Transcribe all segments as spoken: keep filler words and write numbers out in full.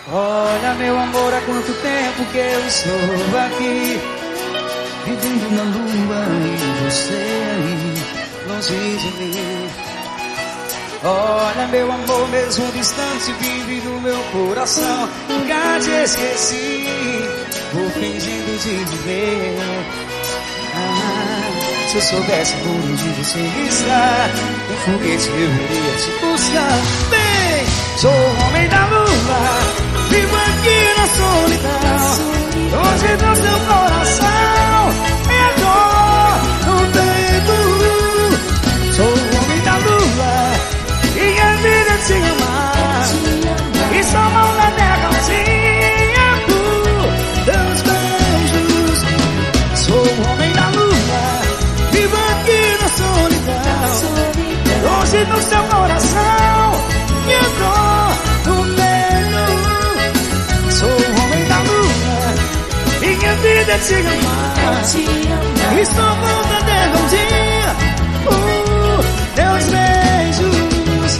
Olha, meu amor, há quanto tempo que eu estou aqui, vivendo na lua e você aí, longe de mim. Olha, meu amor, mesmo distante, vive no meu coração. Nunca te esqueci, vou fingindo de viver. Ah, se eu soubesse por onde você está, um foguete eu iria te buscar. Bem, sou o homem da lua, vivo aqui na solidão, longe do seu coração, minha dor no peito. Sou o homem da lua, e a vida te amar, e só mão na terra tempo dos beijos. Sou o homem da lua, vivo aqui na solidão, longe do seu coração, minha dor no peito. Sou o homem da lua, e a vida te amar, e só mão na terra um dia uh, teus beijos.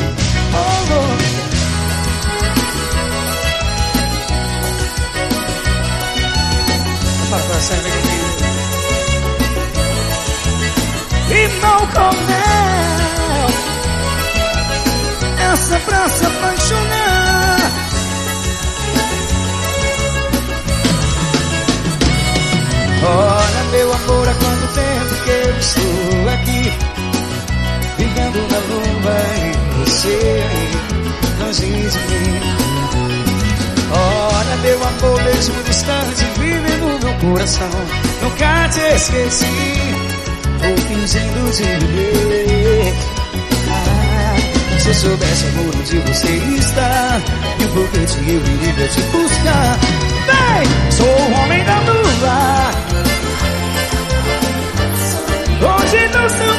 E não Cornel, essa pra se apaixonar. Olha, meu amor, há quanto tempo que eu estou aqui, vivendo na lua e você aí, longe de mim. Olha, meu amor, mesmo distante, vive no meu coração. Nunca te esqueci, vou fingindo de viver. Ah, se eu soubesse, amor, onde você está, e um foguete eu iria te buscar. Bem, sou o homem da lua, longe do seu